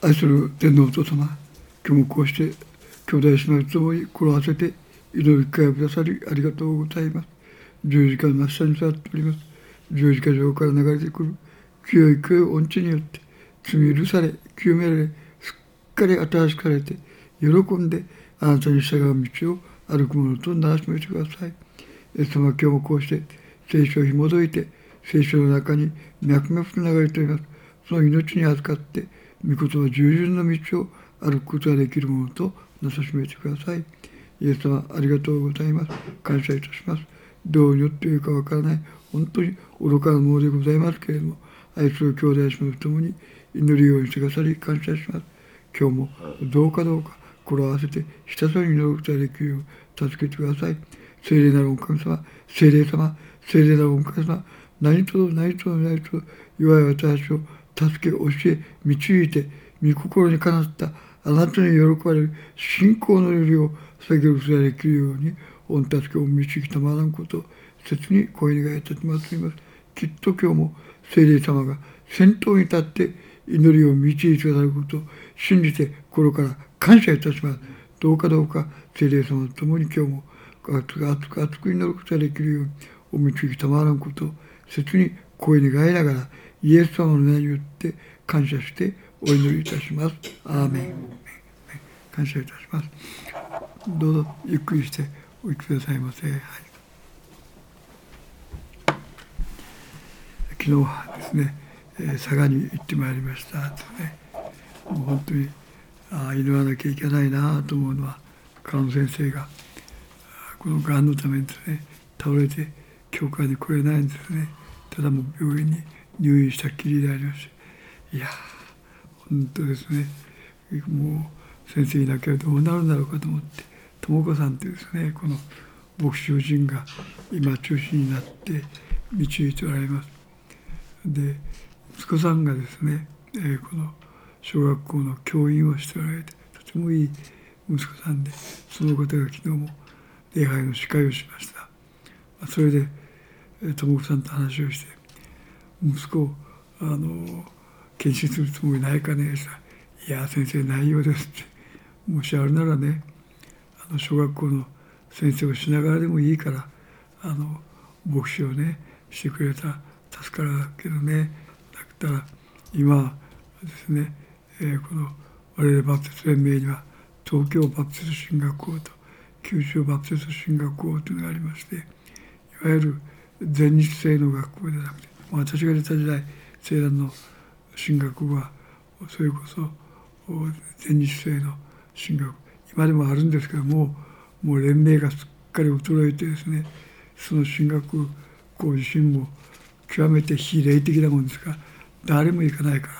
愛する天皇お父様、今日もこうして兄弟姉妹と共に心を合わせて祈る機会をくださりありがとうございます。十字架の真下に座っております。十字架上から流れてくる清い恩知によって罪許され、清められ、すっかり新しくされて、喜んであなたに従う道を歩くものとならしめてください。イエス様、今日もこうして聖書を紐解いて、聖書の中に脈々と流れております。その命に預かって、御言葉従順の道を歩くことができるものとなさしめてください。イエス様、ありがとうございます。感謝いたします。どうによっているかわからない、本当に愚かなものでございますけれども、愛する兄弟姉妹と共に祈るようにしてくださり感謝します。今日もどうか心を合わせてひたすらに祈ることができるよう助けてください。聖霊なるお神様、聖霊様、聖霊なるお神様、何と弱い私を助け、教え、導いて、御心にかなったあなたに喜ばれる信仰の祈りを下げることができるように、御助けを導きたまらんことを切に声願いいたします。きっと今日も聖霊様が先頭に立って祈りを導いてくださることを信じて心から感謝いたします。どうか聖霊様と共に今日も熱く祈ることができるようにお導きたまらんことを切に声願いながらイエス様の名によって感謝してお祈りいたします。アーメン。感謝いたします。どうぞゆっくりしてお行きくださいませ。はい、昨日はですね、佐賀に行ってまいりましたとね、もう本当に祈らなきゃいけないなと思うのは、川野先生がこのがんのためにですね倒れて教会に来れないんですね。ただもう病院に入院したっきりでありまして、いや本当ですね、もう先生いなきゃどうなるんだろうかと思って、智子さんというですねこの牧師夫人が今中心になって導いておられます。で息子さんがですね、この小学校の教員をしておられて、とてもいい息子さんで、その方が昨日も礼拝の司会をしました。それで智子さんと話をして、息子を検診するつもりないかね。いや先生ないようですって、もしあるならね小学校の先生をしながらでもいいから牧師をねしてくれたら助かるけどね。だったら今ですね、この我々バプテス連盟には東京バプテス神学校と九州バプテス神学校というのがありまして、いわゆる全日制の学校ではなくて、私が出た時代青蘭の神学部はそれこそ全日制の神学、今でもあるんですけどもう連盟がすっかり衰えてですね、その神学校自身も極めて非霊的なものですから誰も行かないから、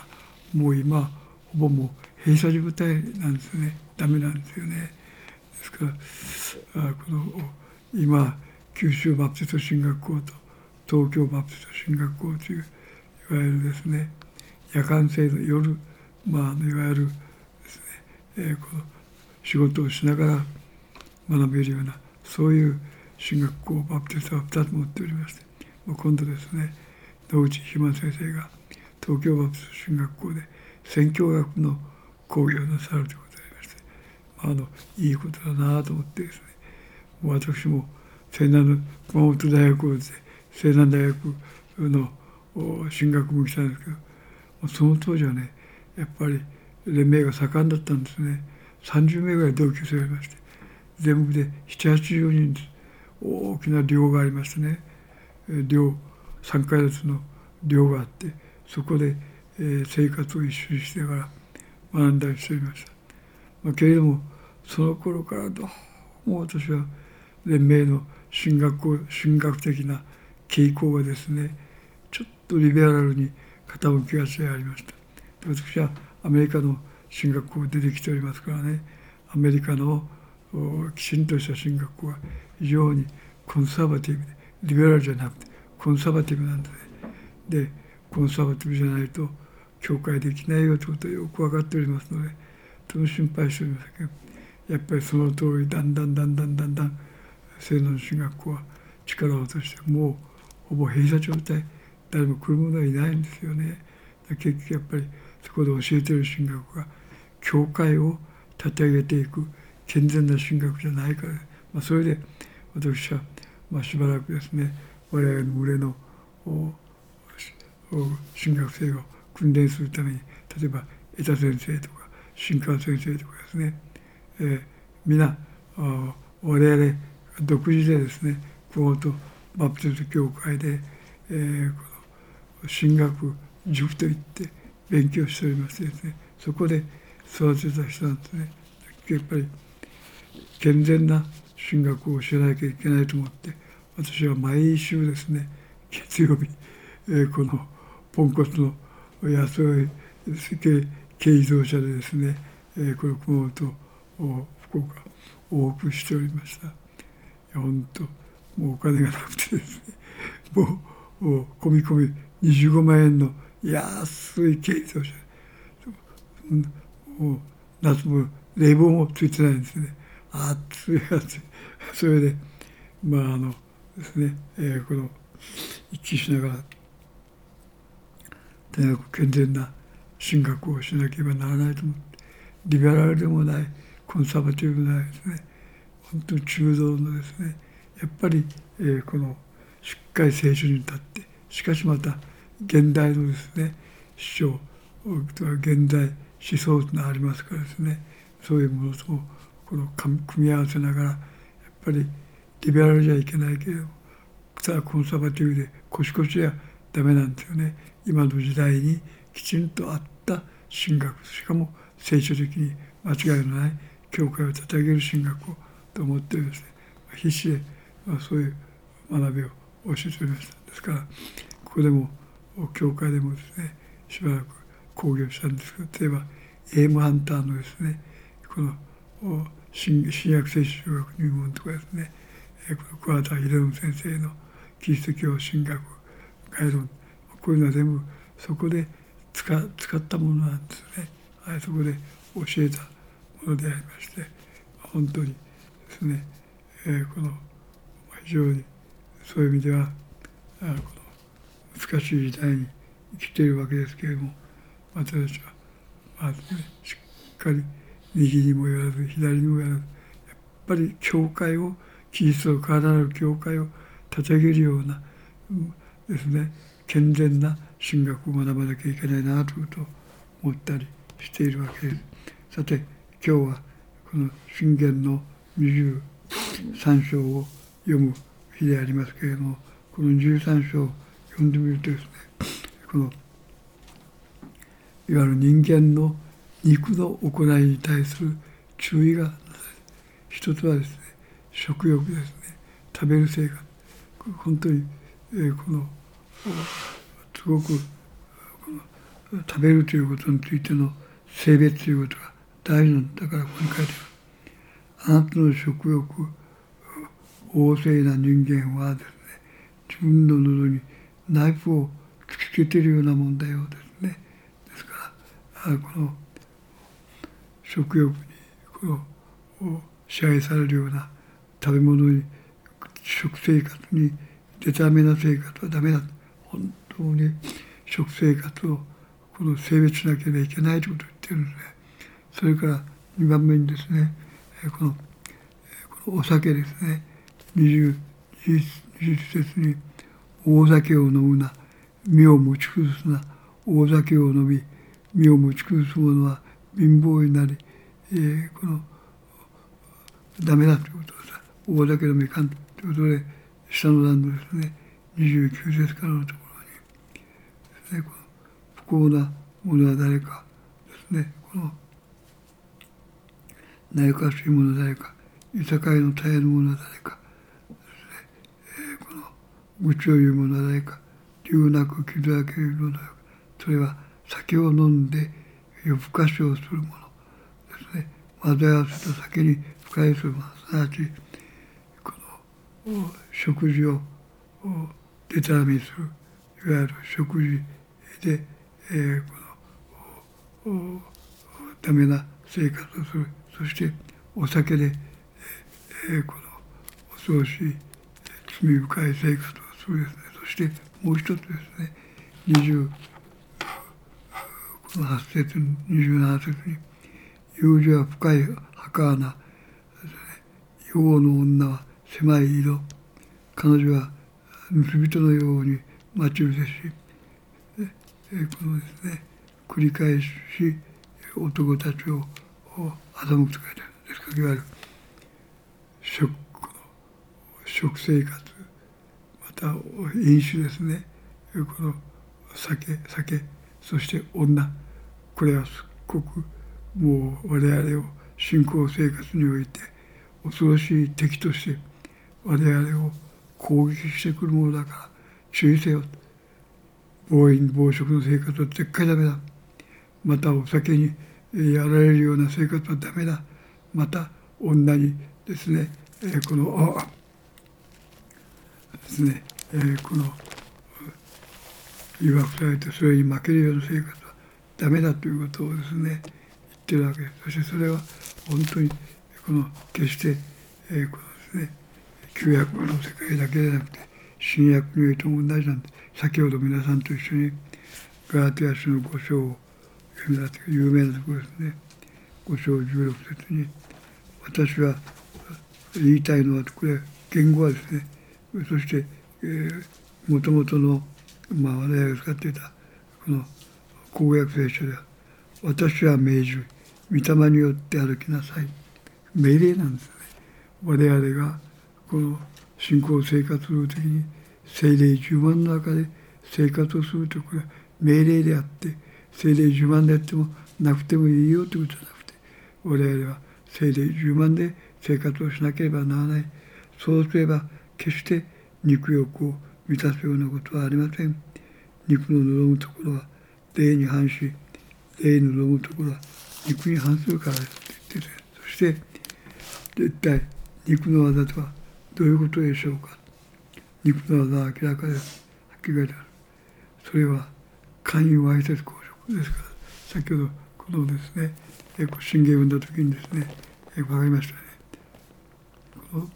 もう今ほぼもう閉鎖状態なんですね。ダメなんですよね。ですからこの今九州バプテスト神学校と東京バプテスト神学校といういわゆるですね夜間制の夜、いわゆるですね、この仕事をしながら学べるようなそういう神学校バプテストは2つ持っておりまして、今度ですね野口ひま先生が東京バプテスト神学校で宣教学の講義をなさるということでありまして、いいことだなと思ってですね、私も西南の熊本大学をで西南大学の進学も来たんですけど、その当時はねやっぱり連盟が盛んだったんですね。30名ぐらい同級生がいまして、全部で7、80人です。大きな寮がありましてね、寮3階建ての寮があって、そこで生活を一緒にしながら学んだりしておりました。けれどもその頃からどうも私は連盟の神学的な傾向がですねちょっとリベラルに傾きがちでありました。私はアメリカの神学校出てきておりますからね、アメリカのきちんとした神学校は非常にコンサバティブで、リベラルじゃなくてコンサバティブなんですね。でコンサバティブじゃないと教会できないよということはよく分かっておりますので、とても心配しておりますけど、やっぱりその通りだんだん聖の神学校は力を落として、もうほぼ閉鎖状態、誰も来る者はいないんですよね。結局やっぱりそこで教えている神学が教会を立て上げていく健全な神学じゃないから、それで私はしばらくですね、我々の群れの神学生を訓練するために、例えば江田先生とか新川先生とかですね、皆我々独自でですね、熊本バプテスト教会で、この神学塾といって勉強しておりましてですね、そこで育てた人なんですね。やっぱり健全な神学を教えなきゃいけないと思って、私は毎週ですね、月曜日、このポンコツの安い軽自動車でですね、この熊本福岡往復しておりました。本当もうお金がなくてですね、もう込み込み25万円の安い軽自動車、もう夏も冷房もついてないんですね。暑い暑い。それでですね、この一気しながらとにかく健全な神学をしなければならないと思って、リベラルでもないコンサバティブでもないですね、本当に中道のですね、やっぱり、このしっかり聖書に立って、しかしまた現代のですね主張とか現代思想というのがありますからですね、そういうものとこの組み合わせながら、やっぱりリベラルじゃいけないけれども、コンサバティブでコシコシじゃダメなんですよね。今の時代にきちんとあった神学、しかも聖書的に間違いのない教会を立て上げる神学をと思ってですね、必死でそういう学びを教えておりました。ですからここでも教会でもですね、しばらく講義をしたんですけど、例えばエイム・ハンターのですね、この新約聖書小学入門とかですね、この桑田秀信先生のキリスト教神学概論、こういうのは全部そこで使ったものなんですね。そこで教えたものでありまして、本当にですね、この非常にそういう意味ではこの難しい時代に生きているわけですけれども、私たちはしっかり右にもやらず左にもやらず、やっぱり教会を、キリストの体なる教会を立ち上げるようなですね、健全な神学を学ばなきゃいけないなというと思ったりしているわけです。さて今日はこの箴言の23章を読む日でありますけれども、この13章を読んでみるとですね、このいわゆる人間の肉の行いに対する注意がなされる。一つはですね、食欲ですね、食べる生活。本当に、このすごくこの食べるということについての性別ということが大事なんだから、ここに書いてある。あなたの食欲旺盛な人間はですね、自分の喉にナイフを突きつけているようなもんだよですね。ですからこの食欲にこの支配されるような食べ物に、食生活にデタラメな生活はダメだ。本当に食生活をこの性別しなければいけないということを言ってるんですね。それから2番目にですね、このお酒ですね。20節に大酒を飲むな、身を持ち崩すな。大酒を飲み身を持ち崩す者は貧乏になり、このダメだということです。大酒飲みかんということで、下の段のですね、29節からのところにですね、この不幸な者は誰かですね、この悩かしい者は誰か、いさかいの絶えぬ者は誰かですね、この愚痴を言う者は誰か、理由なく傷だけ言う者は誰か、それは酒を飲んで夜更かしをする者ですね。混ぜ合わせた酒に深いする者、すなわちこの食事をデタラメにする、いわゆる食事で、このダメな生活をする。そしてお酒で、この恐ろしい罪深い生活をするですね。そしてもう一つですね、20 この8節27節に遊女は深い儚な世の女は狭い井戸、彼女は盗人のように待ち伏せし、このですね繰り返し男たちを欺くと書いてある。ですからいわゆる食生活、また飲酒ですね、この酒、そして女、これはすっごくもう我々を信仰生活において恐ろしい敵として我々を攻撃してくるものだから注意せよ。暴飲暴食の生活は絶対ダメだ。またお酒にやられるような生活はダメだ。また女にですね、このですね、この誘惑されてそれに負けるような生活はダメだということをですね言ってるわけです。そしてそれは本当にこの決して、このですね旧約の世界だけでなくて新約においても同じなんです。先ほど皆さんと一緒にガラテヤ書の5章を読み出して有名なところですね。5章16節に私は言いたいのはこれ言語はですね、そしてもともとの我々が使っていたこの公約聖書では私は命じる御霊によって歩きなさい、命令なんですね。我々がこの信仰生活するときに聖霊充満の中で生活をするとこれは命令であって、聖霊充満であってもなくてもいいよということじゃなくて、我々は聖霊充満で生活をしなければならない。そうすれば決して肉欲を満たすようなことはありません。肉の望むところは霊に反し、霊の望むところは肉に反するからですと言ってて、そして一体肉の技とはどういうことでしょうか。肉の技は明らかです。はっきり書いてある。それは寛容わいせつ公職ですから、先ほどこのですね信玄を読んだ時にですね分かりましたね。この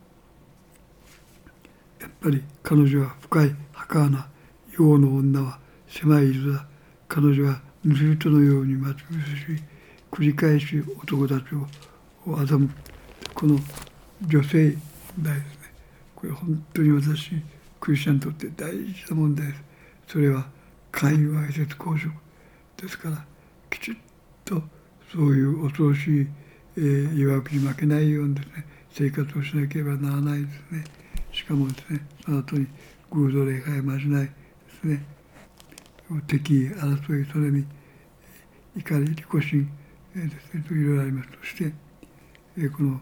やっぱり彼女は深い儚な世の女は狭い井戸だ。彼女は盗人のように待ち伏せし繰り返し男たちを欺く。この女性問題ですね。これ本当に私クリスチャンにとって大事な問題です。それは寛容わいせつ公職ですから、きちっとそういう恐ろしい誘惑に負けないようにですね生活をしなければならないですね。しかもですねその後に偶像礼拝まじないですね、敵意争い、それに怒り利己心ですねといろいろあります。そしてこの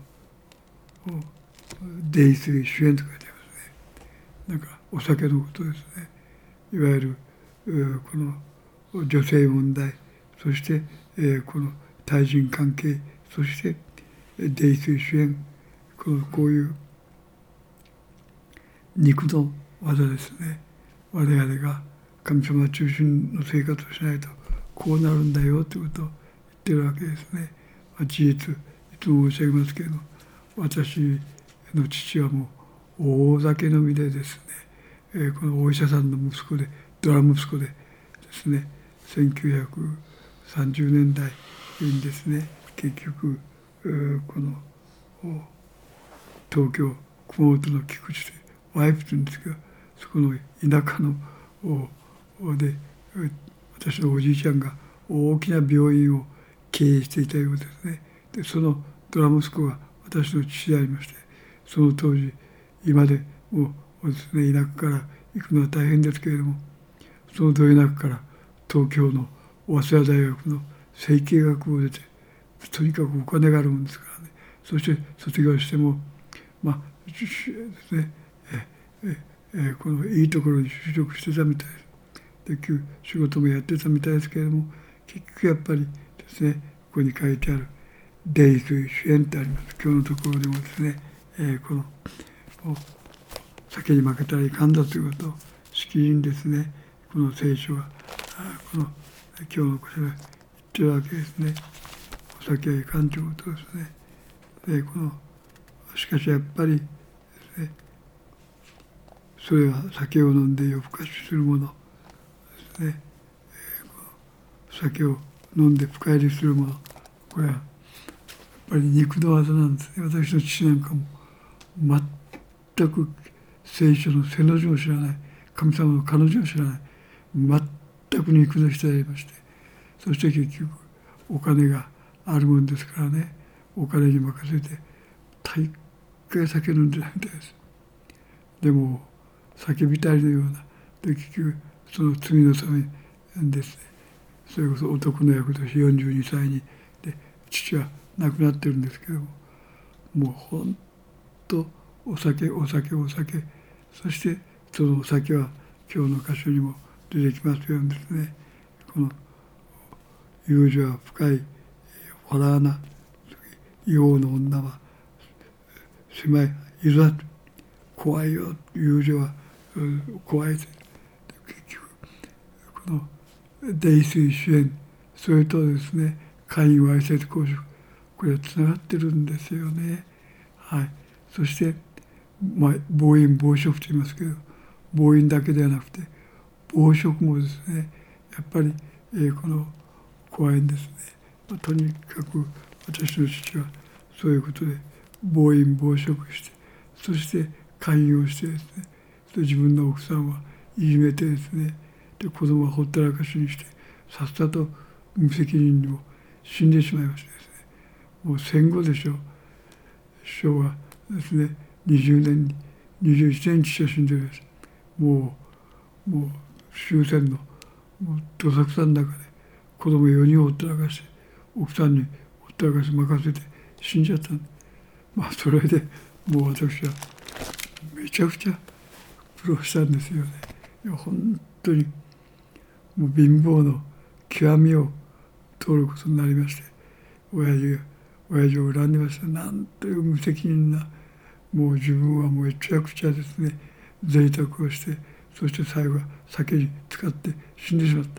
泥酔主演と書いてありますね。なんかお酒のことですね。いわゆるこの女性問題、そしてこの対人関係、そして泥酔主演、こういう肉の技ですね。我々が神様中心の生活をしないとこうなるんだよということを言ってるわけですね。事実いつも申し上げますけれども、私の父はもう大酒飲みでですね、このお医者さんの息子でドラ息子でですね、1930年代にですね結局この東京熊本の菊池でワイプというんですけど、そこの田舎ので私のおじいちゃんが大きな病院を経営していたようですね。でそのドラ息子が私の父でありまして、その当時今でもうですね田舎から行くのは大変ですけれども、そのど田舎から東京の早稲田大学の整形学部を出て、とにかくお金があるもんですからね。そして卒業してもですねこのいいところに就職してたみたいです。で仕事もやってたみたいですけれども、結局やっぱりですねここに書いてある泥酔主演ってあります。今日のところでもですね、この酒に負けたらいかんだということをしきりにですねこの聖書がこの今日のこれが言ってるわけですね。お酒はいかんということですね。でしかしやっぱりですね、それは酒を飲んで夜更かしするものですね。 酒を飲んで深入りするもの、これはやっぱり肉の技なんですね。私の父なんかも全く聖書の背の字を知らない、神様の彼女を知らない、全く肉の人でありまして、そして結局お金があるもんですからね、お金に任せて大概酒飲んでないみたいです。でも酒浸りのようなで、結局その罪のためにですね、それこそ男の役として42歳にで父は亡くなってるんですけども、もう本当お酒、そしてそのお酒は今日の箇所にも出てきますようにですね、この遊女は深いホラーな洋の女は狭い井戸だと、怖いよ、遊女は怖いと。結局この泥酔主演、それとですね姦淫わいせつ公職、これはつながってるんですよね。はい。そして、暴飲暴食と言いますけど、暴飲だけではなくて暴食もですね、やっぱり、この怖いんですね。とにかく私の父はそういうことで暴飲暴食して、そして勧誘をしてですね、で自分の奥さんはいじめてですね、で子供はほったらかしにして、さっさと無責任にも死んでしまいましてですね、もう戦後でしょう、昭和ですね、20年に21年に父は死んでるんです。もう終戦のもうどさくさの中で子供4人をほったらかして、奥さんにほったらかし任せて死んじゃったんで、それでもう私はめちゃくちゃ苦労したんですよね。いや本当にもう貧乏の極みを通ることになりまして、親父を恨んでました。なんという無責任な、もう自分はもうめちゃくちゃですね贅沢をして、そして最後は酒に使って死んでしまった。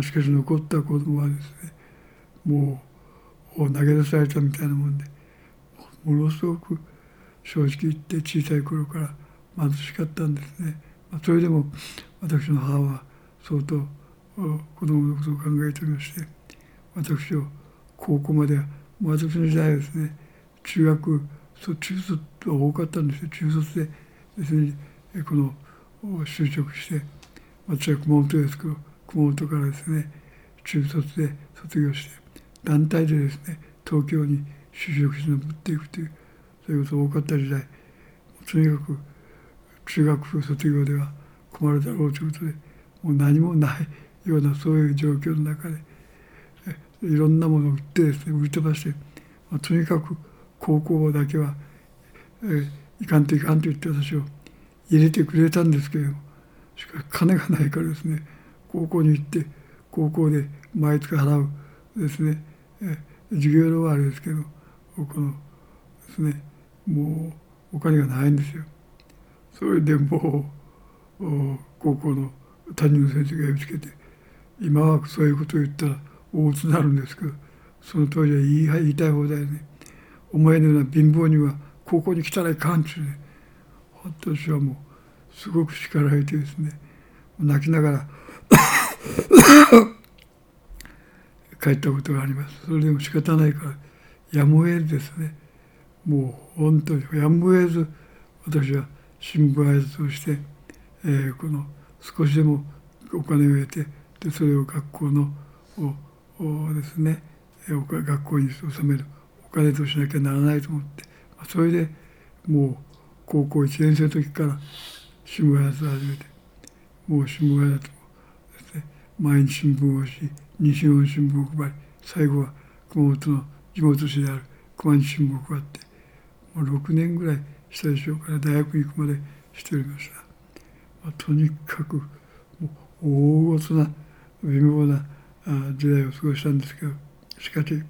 しかし残った子供はですね、もう投げ出されたみたいなもんで、ものすごく正直言って小さい頃から貧しかったんですね。それでも私の母は相当子供のことを考えておりまして、私を高校までは、私の時代はですね、中卒は多かったんですよ。中卒でですね、この就職して、私は熊本ですけど、熊本からですね、中卒で卒業して、団体でですね、東京に就職して登っていくという、そういうことが多かった時代、とにかく中学卒業では困るだろうということで、もう何もないようなそういう状況の中で、いろんなものを売ってですね、売り飛ばして、とにかく高校だけは、いかんと言って私を入れてくれたんですけれども、しかし金がないからですね、高校に行って高校で毎月払うですね、授業料はあれですけど、このですね、もうお金がないんですよ。それでもう高校の担任の先生が呼びつけて、今はそういうことを言ったら大鬱になるんですけど、その当時は言いたい放題ね、お前のような貧乏には高校に来たらいかんってね、私はもうすごく叱られてですね、泣きながら帰ったことがあります。それでも仕方ないからやむを得ずですね、もう本当にやむを得ず私は新聞配達をして、この少しでもお金を得て、でそれを学校のですね、学校に納めるお金としなきゃならないと思って、それでもう高校1年生の時から新聞配達を始めて、もう新聞配達もですね、毎日新聞をし、西日本新聞を配り、最後は熊本の地元紙である熊西新聞を配って、もう6年ぐらいしたでしょうから、大学に行くまでしておりました。とにかくもう大ごとな貧乏な時代を過ごしたんですけど、しかし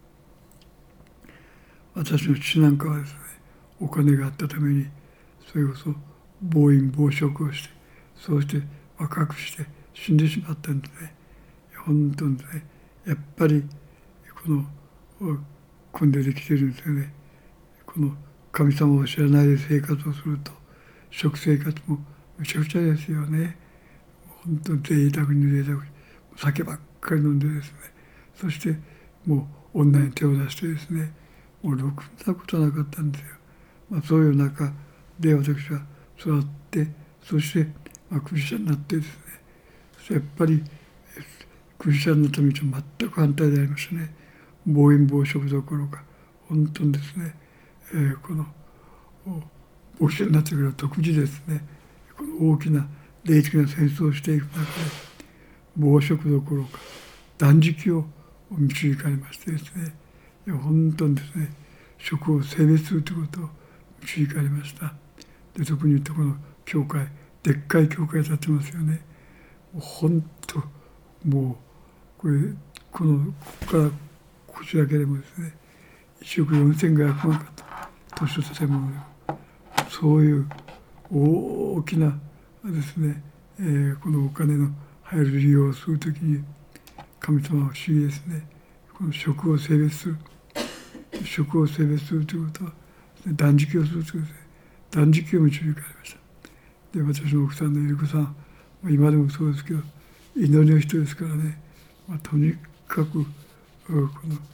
私の父なんかはですね、お金があったためにそれこそ暴飲暴食をして、そうして若くして死んでしまったんですね。本当にね、やっぱりこの根でできてるんですよね。この神様を知らないで生活をすると、食生活もめちゃくちゃですよね。本当に贅沢に贅沢、酒ばっかり飲んでですね、そしてもう女に手を出してですね、もうろくなことはなかったんですよ。そういう中で私は育って、そしてクリスチャンになってですね、そしてやっぱりクリスチャンのためには全く反対でありましたね。暴飲暴食どころか、本当にですね、この牧師になってから特にですね、この大きな霊的な戦争をしていく中で、暴食どころか断食を導かれましてですね、本当にですね、食を性別するということを導かれました。で、特に言ってこの教会、でっかい教会建ってますよね。本当もうここからこちらだけでもですね、1億4500万かと、図書建物でもそういう大きなですね、このお金の入る利用をするときに、神様は不思議ですね。この食を性別する。食を性別するということは、断食をするということですね。断食を導かれました。で、私の奥さんのゆり子さん、今でもそうですけど、祈りの人ですからね、とにかくこの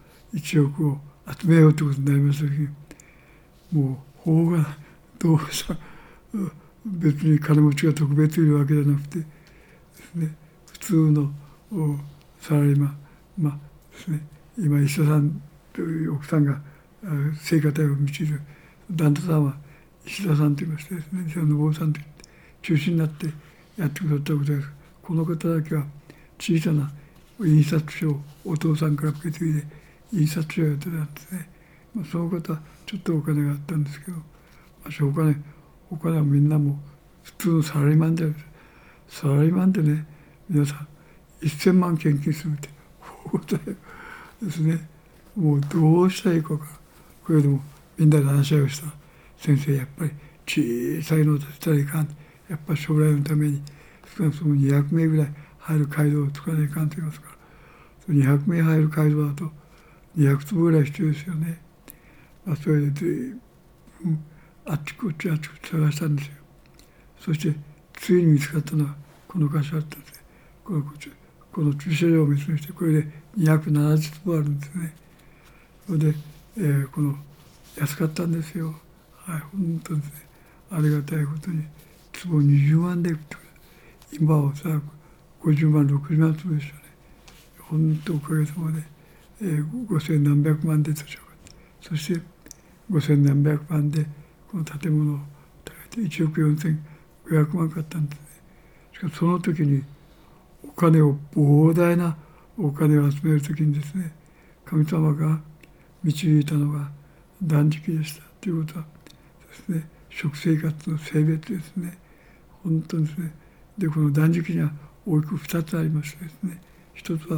1億を集めようということになりました時に、もう法がどうした別に金持ちが特別いるわけじゃなくてですね、普通のサラリーマン、ですね、今石田さんという奥さんが聖歌隊を導る旦那さんは石田さんと言いましてですね、石田信夫さんといって中心になってやってくださったことです。この方だけは小さな印刷所をお父さんから受け継いで印刷所をやってたんですね。その方はちょっとお金があったんですけど、お金はみんなも普通のサラリーマンである。サラリーマンでね、皆さん1000万献金するって大事ですね。もうどうしたらいいかか。これでもみんなで話し合いをした。先生、やっぱり小さいのを出したらいかん。やっぱり将来のために少なくとも200名ぐらい入る街道を作らないかんと言いますから、200名入る街道だと200坪ぐらい必要ですよね。それで随分あっちこっち探したんですよ。そしてついに見つかったのはこの箇所だったんですね。この駐車場を別にして、これで270坪あるんですね。それで、この安かったんですよ。はい、本当にですね、ありがたいことに坪20万で売ってくれる。今はおそらく50万60万坪ですよね。本当おかげさまで、5000何百万で図書館、そして5000何百万でこの建物を建てて1億4500万買ったんですね。しかしその時に膨大なお金を集める時にですね、神様が導いたのが断食でしたということはですね、食生活の性別ですね。本当にですね。で、この断食には大きく2つありましてですね、一つは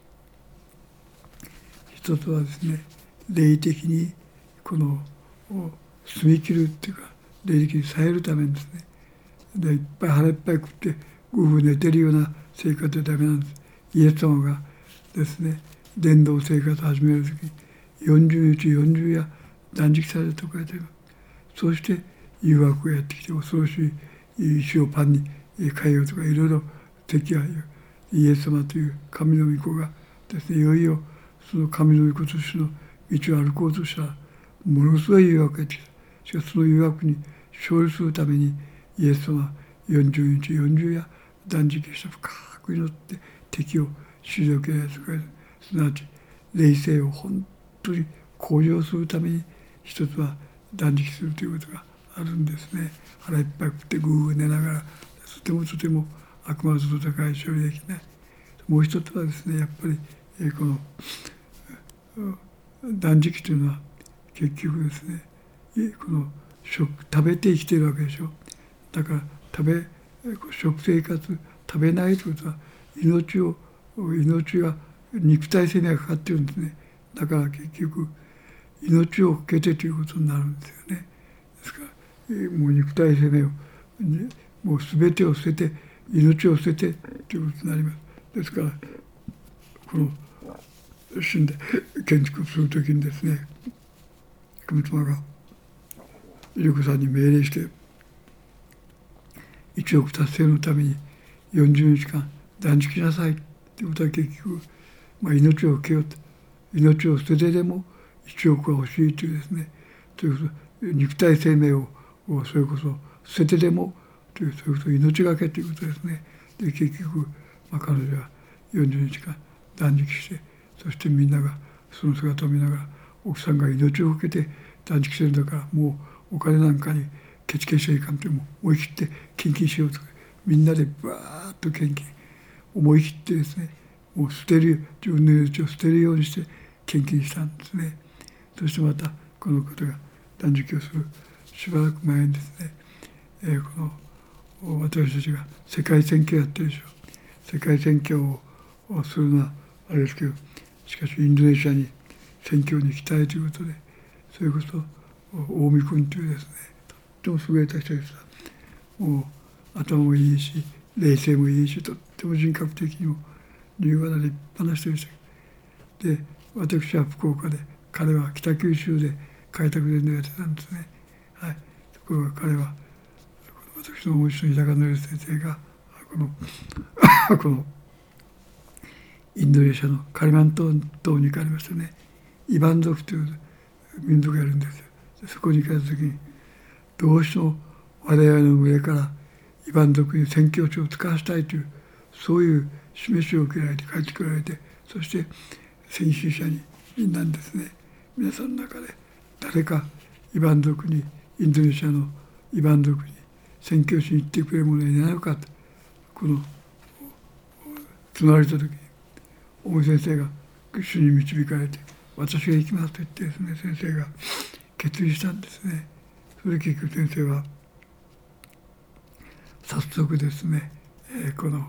ですね、霊的にこの澄み切るっていうか、霊的に冴えるためにですね、でいっぱい腹いっぱい食ってぐうぐう寝てるような生活はダメなんです。イエス様がですね、伝道生活を始める時に40日40夜断食されたと書いてあります。そして誘惑がやってきて、恐ろしい石をパンに変えようとかいろいろ敵がイエス様という神の御子がですね、いよいよその神の御子としての道を歩こうとしたらものすごい誘惑がやってきた。しかしその誘惑に勝利するためにイエス様は40日40夜断食して深く祈って敵を退けられるとか、すなわち霊性を本当に向上するために一つは断食するということがあるんですね。腹いっぱい食ってぐうぐう寝ながらとても悪魔と戦い処理できない。もう一つはですね、やっぱりこの断食というのは結局ですね、この食べて生きているわけでしょ。だから食生活食べないということは命が肉体生命がかかっているんですね。だから結局命を受けてということになるんですよね。ですからもう肉体生命をもう全てを捨てて命を捨ててということになります。ですからこの神殿建築するときにですね、神様がゆり子さんに命令して1億達成のために40日間断食しなさい。 ということは結局、命を受けようと、命を捨ててでも1億は欲しいというですね、ということ肉体生命をそれこそ捨ててでもという、そういうことを命がけということですね。で結局、彼女は40日間断食して、そしてみんながその姿を見ながら、奥さんが命を受けて断食してるんだから、もうお金なんかにケチケチはいかんと、思い切って献金しようと、みんなでバーッと献金、思い切ってですね、もう捨てる、自分の命を捨てるようにして献金したんですね。そしてまたこの方が断食をするしばらく前にですね、この私たちが世界選挙やってるでしょう。世界選挙をするのはあれですけど、しかしインドネシアに選挙に行きたいということで、それこそ大見君というですね、とっても優れた人でした。もう頭もいいし、冷静もいいし、とっても人格的にも柔和な立派な人でした。で、私は福岡で、彼は北九州で開拓伝道やってたんですね。はい。ところが彼は、私の恩師の日高則先生が、このインドネシアのカリマン島に行かれましたね。イバン族という民族がいるんですよ。そこに行かれた時に、どうしても我々の上からイバン族に宣教師を使わせたいという、そういう示しを受けられて帰ってこられて、そして先進者にみんなですね、皆さんの中で誰かイバン族に、インドネシアのイバン族に宣教師に行ってくれる者はいないのかと、この募られた時に、大見先生が主に導かれて、私が行きますと言ってですね、先生が決意したんですね。それで結局先生は早速ですね、この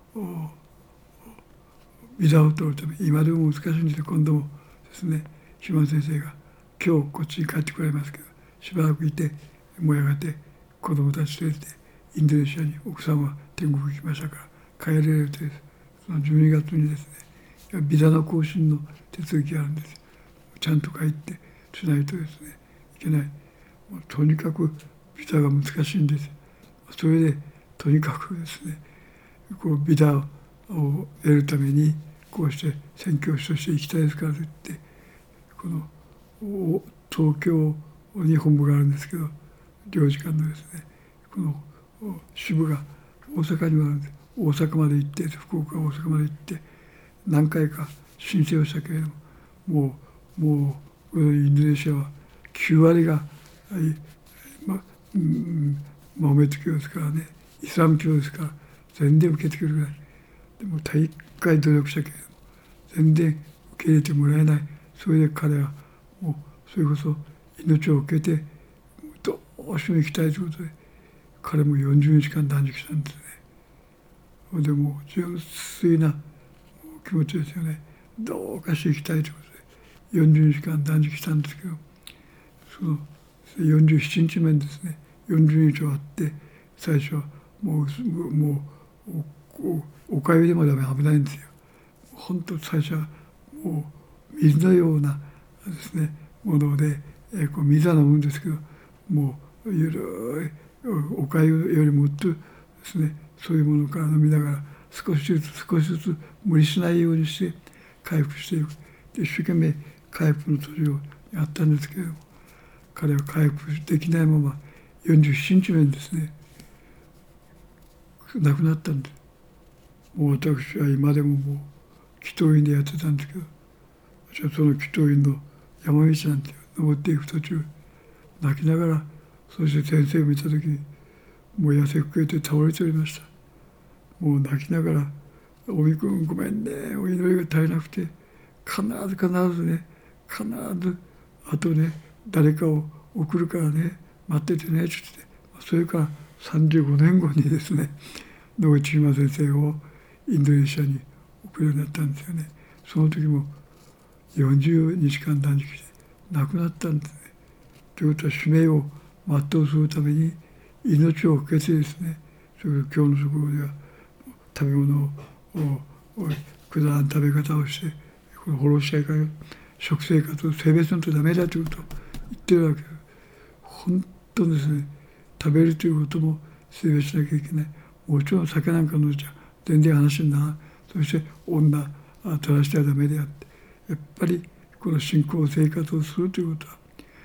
ビザを取るため、今でも難しいんですけど、今度もですね、島田先生が今日こっちに帰ってこられますけど、しばらくいて、もうやがて子供たちと連れてインドネシアに、奥さんは天国に行きましたから帰れるとです。その12月にですね、ビザの更新の手続きがあるんですよ。ちゃんと帰ってしないとですね、いけない。もうとにかくビザが難しいんです。それでとにかくですね、こうビザを得るためにこうして宣教師として行きたいですからと言って、この東京に本部があるんですけど、領事館のですね、この支部が大阪にもあるんです。大阪まで行って、福岡大阪まで行って何回か申請をしたけれども、もうインドネシアは9割がマホメット教ですからね、イスラム教ですから、全然受けてくるぐらい。でも大会努力したけれども全然受け入れてもらえない。それで彼はもうそれこそ命を受けてどうしても行きたいということで、彼も40日間断食したんですね。でも純粋な気持ちですよね。どうかして行きたいということで40日間断食したんですけど、その47日目にですね、40日終わって最初はもうおかゆでもダメ、危ないんですよ。本当最初はもう水のようなですねもので、水は飲むんですけど、もうゆるいおかゆよりもっとですね、そういうものから飲みながら少しずつ無理しないようにして回復していく。で一生懸命回復の途中をやったんですけれども、彼は回復できないまま47日目にですね亡くなったんです。もう私は今でももう祈祷院でやってたんですけど、私はその祈祷院の山道なんて登っていく途中泣きながら、そして先生を見た時にもう痩せくれて倒れておりました。もう泣きながら「おみくんごめんね、お祈りが足りなくて必ずね、必ずあとね誰かを送るからね待っててね」って言って、それから35年後にですね野口島先生をインドネシアに送るようになったんですよね。その時も40日間断食して亡くなったんですね。ということは使命を全うするために命を懸けてですね、それから今日のところでは食べ物をくだらん食べ方をしてこの滅しちゃいかんよ、食生活を性別のとダメだということを言ってるわけです。本当にですね、食べるということも性別しなきゃいけない。もちろん酒なんか飲んじゃ全然話にならない。 そして女垂らしてはダメであって、やっぱりこの信仰生活をするということは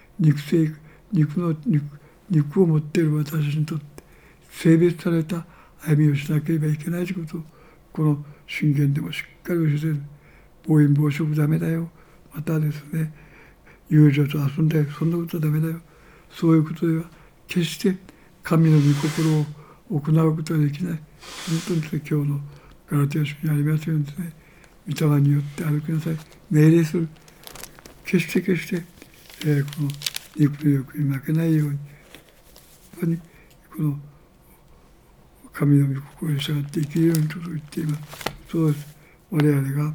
肉を持っている私にとって性別された歩みをしなければいけないということをこの信玄でもしっかり教えている。暴飲暴食ダメだよ。またですね、友情と遊んだよ。そんなことはダメだよ。そういうことでは決して神の御心を行うことはできない。本当にですね、今日のガラテヤ書にありますようにですね、御霊によって歩きなさい。命令する。決してこの肉の欲に負けないように、本当にこの神の御心に従って生きるようにと言っています。そうです。我々が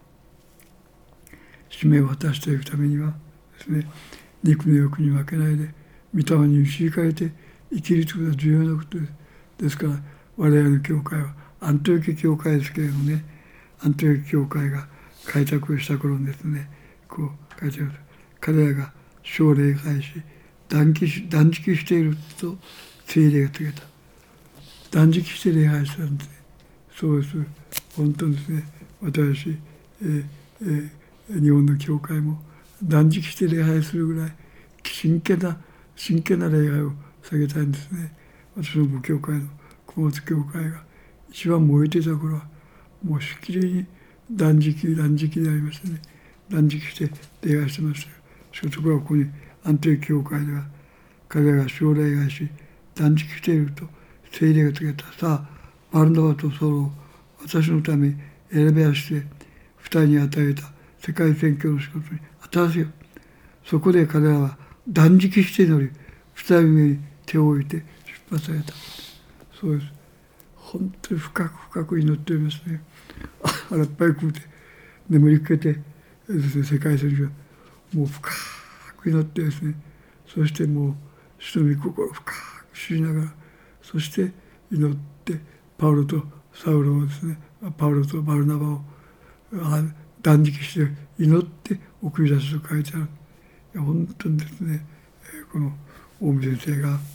使命を果たしていくためにはですね、肉の欲に負けないで御霊に導かれて生きるということが重要なことです。ですから我々の教会はアントヨキ教会ですけれどもね、アントヨキ教会が開拓をした頃にですね、こう書いてある。彼らが小礼拝し断食していると聖霊が告げた。断食して礼拝したんですね。そうです。本当にですね、私、日本の教会も断食して礼拝するぐらい真剣な礼拝を下げたいんですね。私の母教会の小松教会が一番燃えていた頃はもうしきりに断食でありましてね、断食して礼拝してましたよ。しかしところがここにアントヨキ教会では彼らが小礼拝し断食していると聖霊が告げた。さあバルナバとソロを私のため選び出して二人に与えた世界宣教の仕事に当たらせよ。そこで彼らは断食して祈り、二人目に手を置いて出発された。そうです。本当に深く祈っておりますね。腹いっぱい食うて眠りかけてですね、世界宣教もう深く祈ってですね、そしてもう主の御心を深く知りながら、そして祈ってパウロとサウロをですね、パウロとバルナバを断食して祈って送り出すと書いてある。いや本当にですね、この大見先生が、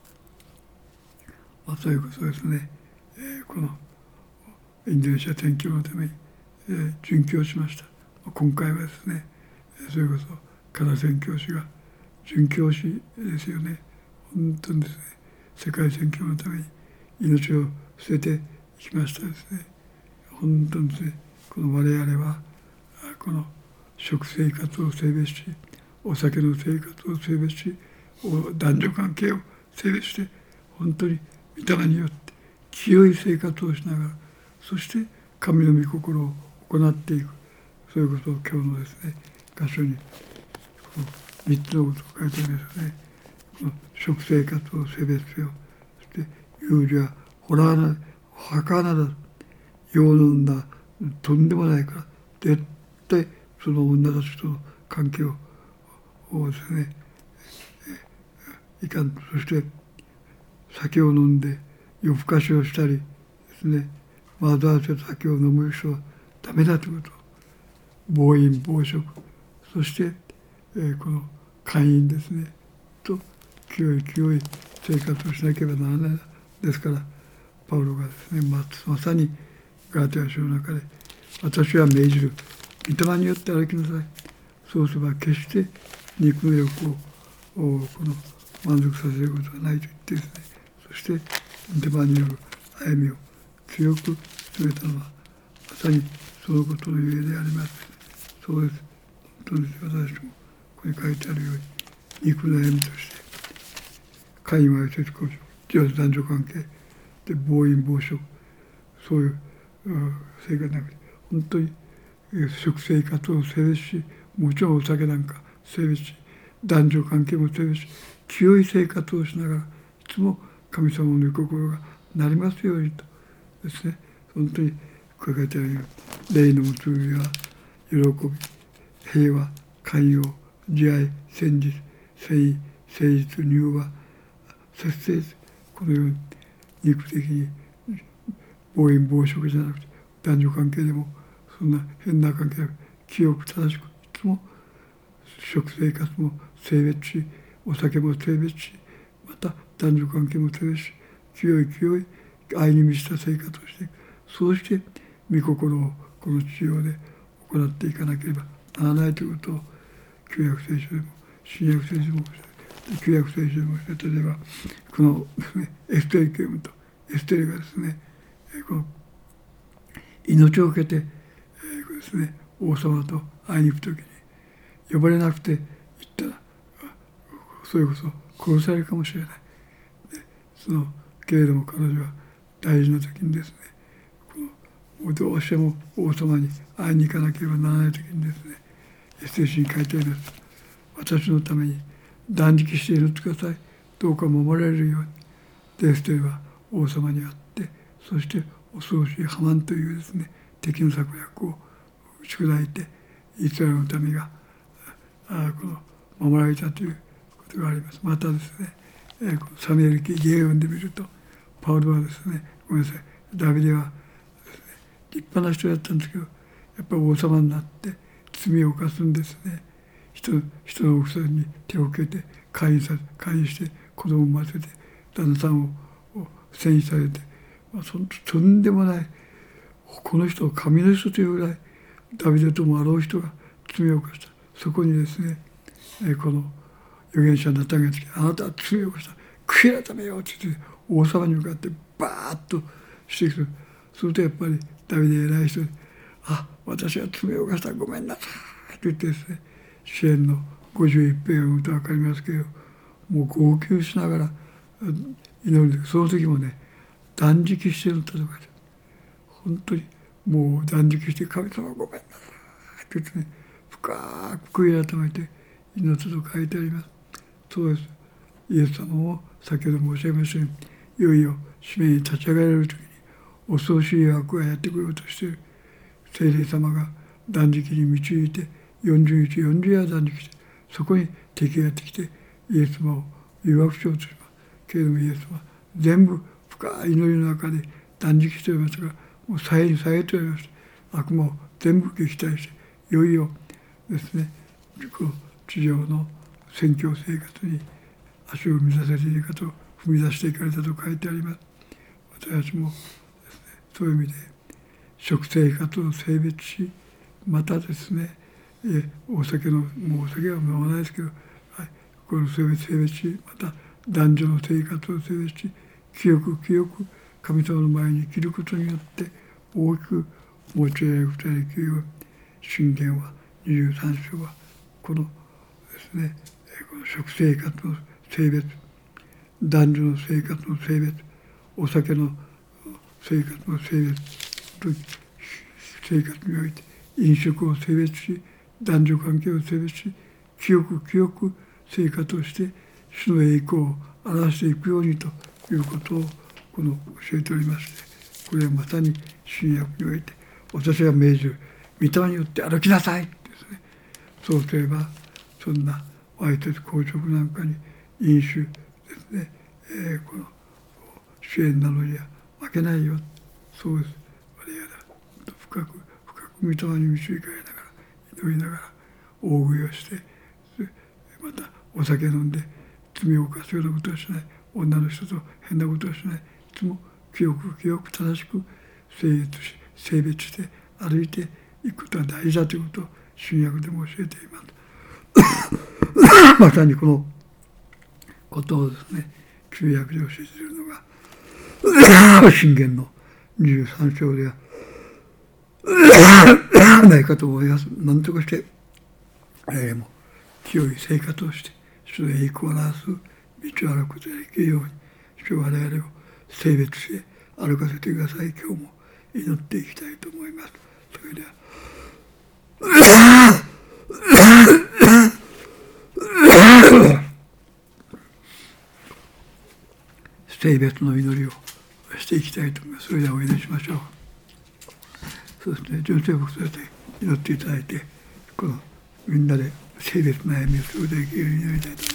そういうことですね、このインドネシア宣教のために、殉教しました。今回はですね、それこそカナ宣教師が殉教師ですよね。本当にですね、世界宣教のために命を捨てていきましたですね。本当にですね、この我々はこの食生活を性別し、お酒の生活を性別し、男女関係を性別して、本当に御霊によって清い生活をしながら、そして神の御心を行っていく、そういうことを今日のですね、箇所に3つのことを書いてありますね。この食生活を性別せよ、そして有事は墓穴だ、世の女とんでもないから絶対その女たちとの関係をですね、いかんと。そして酒を飲んで夜更かしをしたりですね、惑わせて酒を飲む人はダメだということ。暴飲暴食、そして、この姦淫ですねと清い生活をしなければならないですから、パウロがですね、まさにガラテヤ書の中で私は命じる、御霊によって歩きなさい。そうすれば決して肉の欲をこの満足させることはないと言ってですね、そして御霊による歩みを強く進めたのはまさにそのことのゆえであります。そうです。本当に私もここに書いてあるように肉の歩みとして姦淫わいせつ交渉、男女関係で暴飲暴食、そういう生活なくて、本当に食生活を性別し、もちろんお酒なんか性別し、男女関係も性別し、清い生活をしながらいつも神様の御心がなりますようにとですね、本当にこれ書いてあるように、霊の結びは喜び、平和、寛容、慈愛、誠実、誠実、柔和、節制、このように肉的に暴飲暴食じゃなくて、男女関係でもそんな変な関係で清く正しく、いつも食生活も性別し、お酒も性別し、また男女関係も性別し、清い愛に満ちた生活をしていく。そうして御心をこの地上で行っていかなければならないということを旧約聖書でも新約聖書でも旧約聖書でも例えばこのエステル記を読むとエステルがですねこの命を受けてですね王様と会いに行くときに呼ばれなくて行ったらそれこそ殺されるかもしれない。けれども彼女は大事な時にですねどうしても王様に会いに行かなければならない時にですねエステル書に書いてあります。私のために断食して祈ってください。どうか守られるように。でエステルは王様に会ってそして恐ろしいハマンというですね敵の策略を打ち砕いてイスラエルの民が守られたということがあります。またですねサムエル記を読んでみるとパウロはですねごめんなさいダビデはですね立派な人だったんですけどやっぱり王様になって罪を犯すんですね。人の奥さんに手を受けて会員して子供を産ませて旦那さんを遷移されて、とんでもないこの人は神の人というぐらいダビデともあろう人が罪を犯した。そこにですねこの預言者ナタンがつきあなたは罪を犯した悔い改めようと言って王様に向かってバーッと指摘する。するとやっぱりダビデ偉い人で私は罪を犯したごめんなさいと言ってですね詩篇の51編を読むと分かりますけどもう号泣しながら祈る。その時もね断食してるとか本当にもう断食して神様ごめんなさいと言ってね深く悔い改めて祈ったと書いてあります。そうです。イエス様も先ほど申し上げましたようにいよいよ使命に立ち上がられる時に恐ろしい役がやってこようとしている。聖霊様が断食に導いて40日40夜断食してそこに敵がやってきてイエス様を誘惑しようとしますけれどもイエス様は全部深い祈りの中で断食しておりましたからもうさえにさえておりました。悪魔を全部撃退していよいよですねこの地上の宣教生活に足を踏み出せているかと踏み出していかれたと書いてあります。私たちもですねそういう意味で食生活を性別しまたですねお酒は飲まないですけど、この性別しまた男女の生活を性別し清く神様の前に生きることによって大きく持ち上げることができるように箴言は23章はこのですねこの食生活の性別男女の生活の性別お酒の生活の性別と生活において飲食を性別し男女関係を性別し清く生活をして主の栄光を表していくようにということをこの教えておりましてこれはまさに新約において私が命じる御霊によって歩きなさいですね。そうすればそんなわいせつ硬直なんかに飲酒ですね、この支援などには負けないよそうです。我々は深く御霊に導かれながら祈りながら大食いをしてまたお酒飲んで罪を犯すようなことはしない女の人と変なことはしないいつも清く正しく性別して歩いていくことが大事だということを新約でも教えていますまさにこのことをですね旧約で教えているのが箴言の23章ではないかと思います。何とかしても清い生活をして主の栄光を表す道を歩くことができるように主は我々を性別して歩かせてください。今日も祈っていきたいと思います。それでは性別の祈りをしていきたいと思います。それではお祈りしましょう。そうですね、純正牧師で祈っていただいてこのみんなで性別の悩みをすることができるように祈りたいと思います。